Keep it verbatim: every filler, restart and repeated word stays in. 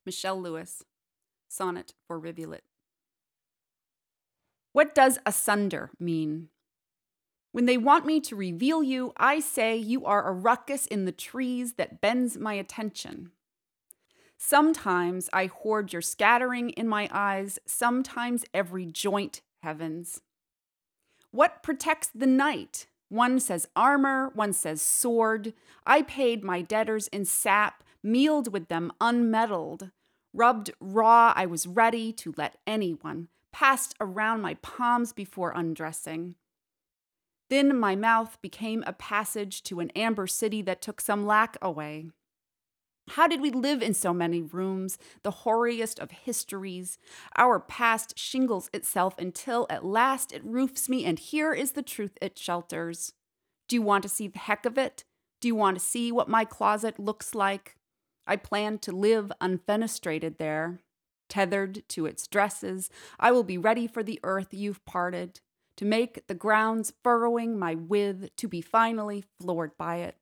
Michelle Lewis, Sonnet for Rivulet. What does asunder mean? When they want me to reveal you, I say you are a ruckus in the trees that bends my attention. Sometimes I hoard your scattering in my eyes, sometimes every joint, heavens. What protects the night? One says armor, one says sword. I paid my debtors in sap, mealed with them unmeddled. Rubbed raw, I was ready to let anyone, passed around my palms before undressing. Then my mouth became a passage to an amber city that took some lack away. How did we live in so many rooms, the hoariest of histories? Our past shingles itself until at last it roofs me, and here is the truth it shelters. Do you want to see the heck of it? Do you want to see what my closet looks like? I plan to live unfenestrated there. Tethered to its dresses, I will be ready for the earth you've parted, to make the grounds furrowing my width, to be finally floored by it.